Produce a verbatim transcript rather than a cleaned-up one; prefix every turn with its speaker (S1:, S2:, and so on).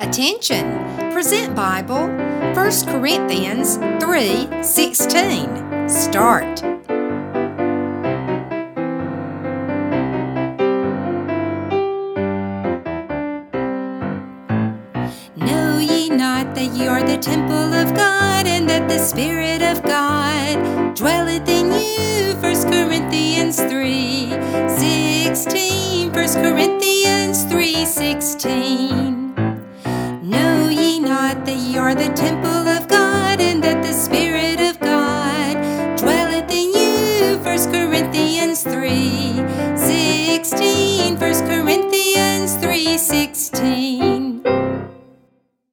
S1: Attention! Present Bible, First Corinthians three sixteen. Start. Know ye not that ye are the temple of God, and that the Spirit of God dwelleth in you? First Corinthians three sixteen. First Corinthians three sixteen.